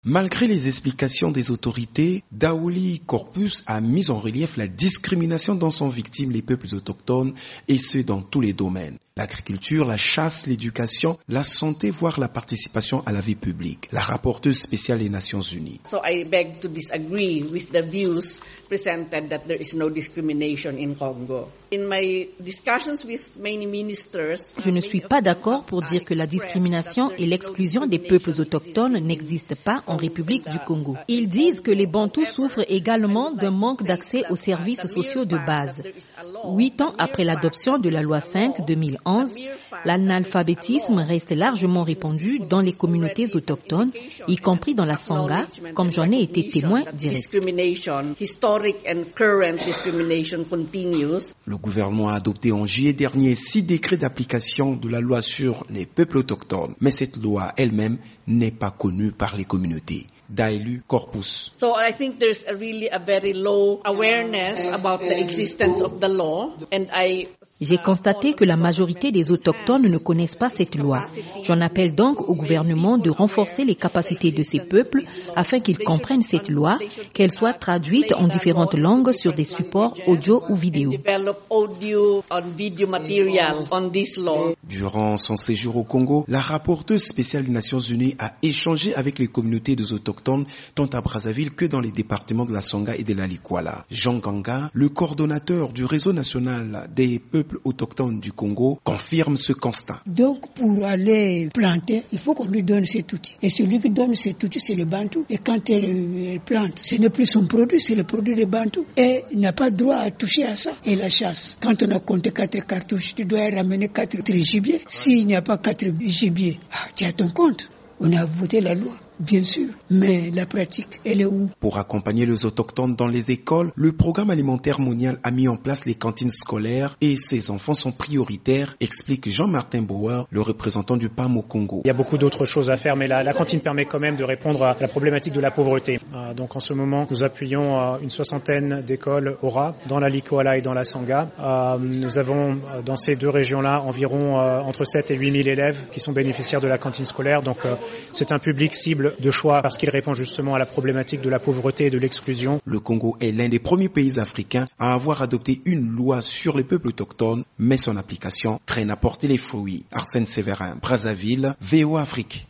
Malgré les explications des autorités, Daouli Corpus a mis en relief la discrimination dont sont victimes les peuples autochtones et ce dans tous les domaines. L'agriculture, la chasse, l'éducation, la santé, voire la participation à la vie publique. La rapporteuse spéciale des Nations Unies. So I beg to disagree with the views presented that there is no discrimination in Congo. In my discussions with many ministers, je ne suis pas d'accord pour dire que la discrimination et l'exclusion des peuples autochtones n'existent pas en République du Congo. Ils disent que les Bantous souffrent également d'un manque d'accès aux services sociaux de base. 8 ans après l'adoption de la loi 5/2011, l'analphabétisme reste largement répandu dans les communautés autochtones, y compris dans la Sangha, comme j'en ai été témoin direct. Le gouvernement a adopté en juillet dernier 6 décrets d'application de la loi sur les peuples autochtones, mais cette loi elle-même n'est pas connue par les communautés. Daouli Corpus. So I think there's really a very low awareness about the existence of the law, and J'ai constaté que la majorité des autochtones ne connaissent pas cette loi. J'en appelle donc au gouvernement de renforcer les capacités de ces peuples afin qu'ils comprennent cette loi, qu'elle soit traduite en différentes langues sur des supports audio ou vidéo. Durant son séjour au Congo, la rapporteuse spéciale des Nations Unies a échangé avec les communautés des autochtones tant à Brazzaville que dans les départements de la Sangha et de la Likwala. Jean Ganga, le coordonnateur du réseau national des peuples autochtones du Congo, confirme ce constat. Donc pour aller planter, il faut qu'on lui donne cet outil. Et celui qui donne cet outil, c'est le Bantou. Et quand elle plante, ce n'est plus son produit, c'est le produit des Bantous. Et il n'a pas droit à toucher à ça. Et la chasse, quand on a compté 4 cartouches, tu dois ramener 4 gibiers. S'il n'y a pas 4 gibiers, tu as ton compte. On a voté la loi. Bien sûr, mais la pratique, elle est où? Pour accompagner les autochtones dans les écoles, le programme alimentaire mondial a mis en place les cantines scolaires et ces enfants sont prioritaires, explique Jean-Martin Bauer, le représentant du PAM au Congo. Il y a beaucoup d'autres choses à faire, mais la cantine permet quand même de répondre à la problématique de la pauvreté. Donc en ce moment, nous appuyons une 60aine d'écoles Aura, dans la Likwala et dans la Sangha. Nous avons dans ces 2 régions-là environ entre 7 et 8 000 élèves qui sont bénéficiaires de la cantine scolaire. Donc c'est un public cible de choix parce qu'il répond justement à la problématique de la pauvreté et de l'exclusion. Le Congo est l'un des premiers pays africains à avoir adopté une loi sur les peuples autochtones, mais son application traîne à porter les fruits. Arsène Séverin, Brazzaville, VOA Afrique.